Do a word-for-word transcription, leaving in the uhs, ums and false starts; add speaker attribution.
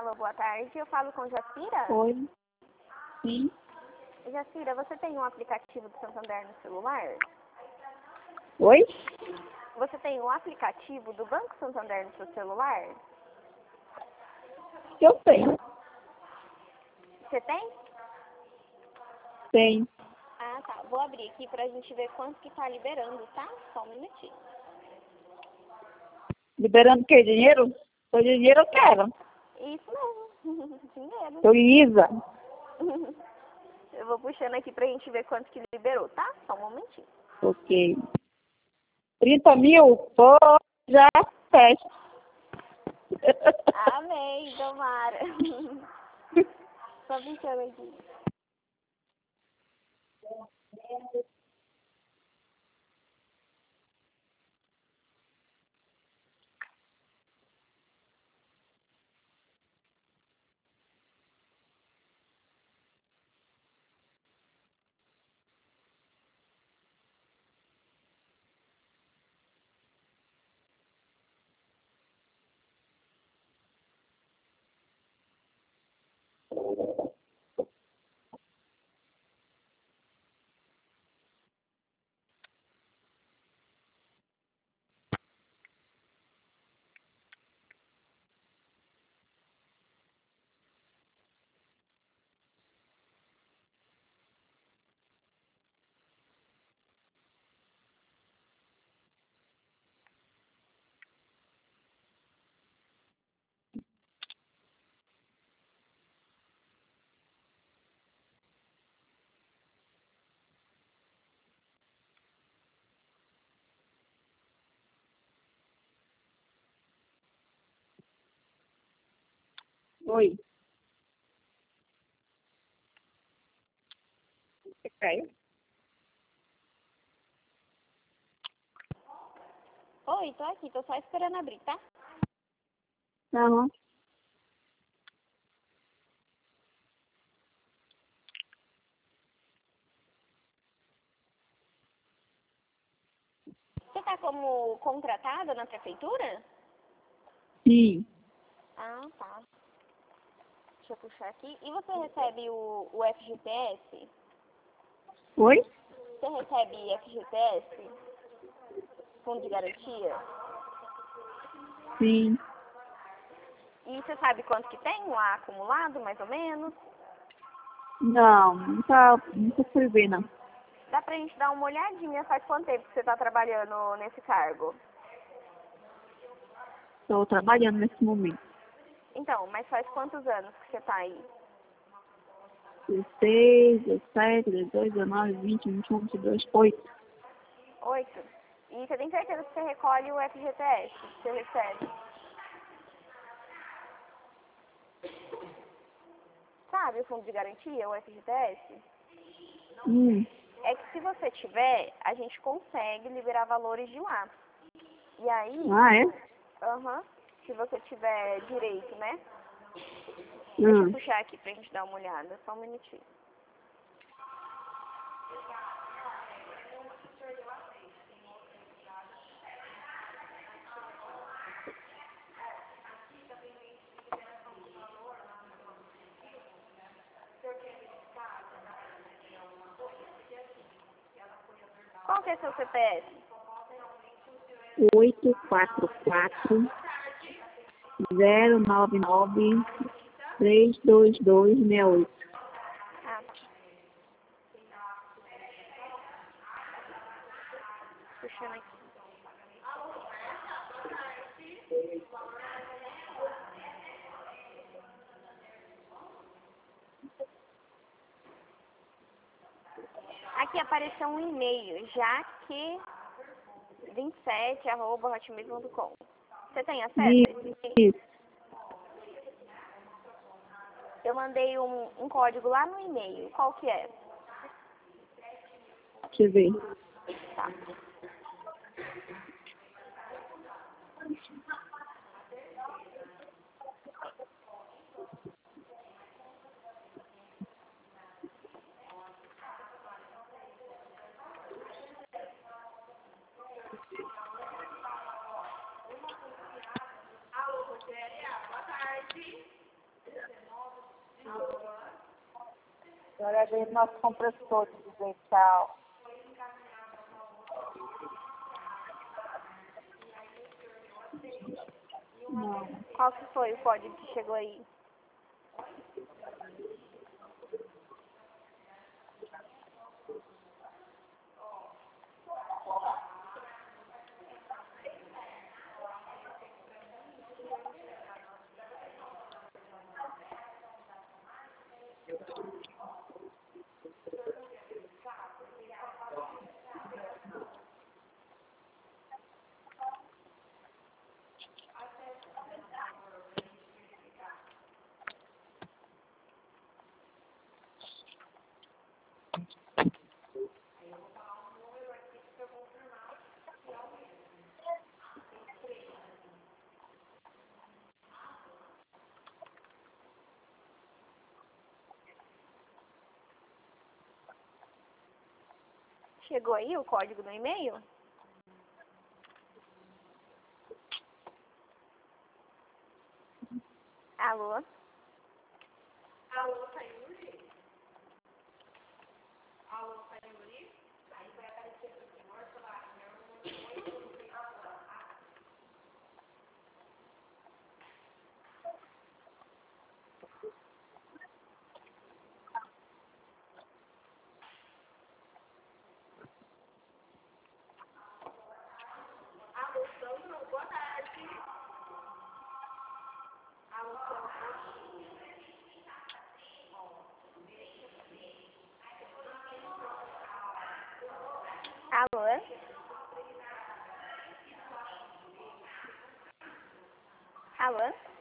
Speaker 1: Alô, boa tarde. Eu falo com Jacira?
Speaker 2: Oi. Sim.
Speaker 1: Jacira, você tem um aplicativo do Santander no celular?
Speaker 2: Oi?
Speaker 1: Você tem um aplicativo do Banco Santander no seu celular?
Speaker 2: Eu tenho.
Speaker 1: Você tem?
Speaker 2: Tenho.
Speaker 1: Ah, tá. Vou abrir aqui pra gente ver quanto que tá liberando, tá? Só um minutinho.
Speaker 2: Liberando o quê? Dinheiro? Sou dinheiro eu quero.
Speaker 1: Isso mesmo. Dinheiro.
Speaker 2: Sou Isa.
Speaker 1: Eu vou puxando aqui pra gente ver quanto que liberou, tá? Só um momentinho.
Speaker 2: Ok. trinta mil? Pô, já fecha.
Speaker 1: Amém, tomara. Só puxando aqui.
Speaker 2: Oi. Você caiu?
Speaker 1: Oi, tô aqui, tô só esperando abrir, tá?
Speaker 2: Aham.
Speaker 1: Você tá como contratada na prefeitura?
Speaker 2: Sim.
Speaker 1: Ah, tá. Deixa eu puxar aqui. E você recebe o, o F G T S?
Speaker 2: Oi?
Speaker 1: Você recebe F G T S? Fundo de garantia?
Speaker 2: Sim.
Speaker 1: E você sabe quanto que tem lá acumulado, mais ou menos?
Speaker 2: Não, nunca, nunca fui ver, não.
Speaker 1: Dá pra gente dar uma olhadinha. Faz quanto tempo que você tá trabalhando nesse cargo?
Speaker 2: Estou trabalhando nesse momento.
Speaker 1: Então, mas faz quantos anos que você tá aí?
Speaker 2: dezesseis, dezessete, dezoito, dezenove, vinte, vinte e um, vinte e dois, oito.
Speaker 1: Oito. E você tem certeza que você recolhe o F G T S? Que você recebe? Sabe o fundo de garantia, o F G T S?
Speaker 2: Hum.
Speaker 1: É que se você tiver, a gente consegue liberar valores de lá. E aí,
Speaker 2: Ah, é?
Speaker 1: aham, se você tiver direito, né? Deixa eu
Speaker 2: Hum.
Speaker 1: puxar aqui pra gente dar uma olhada, só um minutinho. Qual que é seu C P F?
Speaker 2: oito quatro quatro zero nove nove três dois dois seis oito.
Speaker 1: Ah, tá. Puxando aqui. Aqui apareceu um e-mail, jaque vinte e sete arroba hotmail ponto com. Você tem acesso a esse e-mail?
Speaker 2: Isso.
Speaker 1: Eu mandei um, um código lá no e-mail. Qual que é?
Speaker 2: Deixa eu ver.
Speaker 1: Tá.
Speaker 2: Agora é o nosso compressor de dizer tchau. Não.
Speaker 1: Qual que foi o código que chegou aí? Chegou aí o código no e-mail? Alô? Alô, Sayuri? Alô, Sayuri? Aí vai aparecer pro senhor, falar, alô, Sandro, boa tarde. Alô, Sandro. Alô? Alô?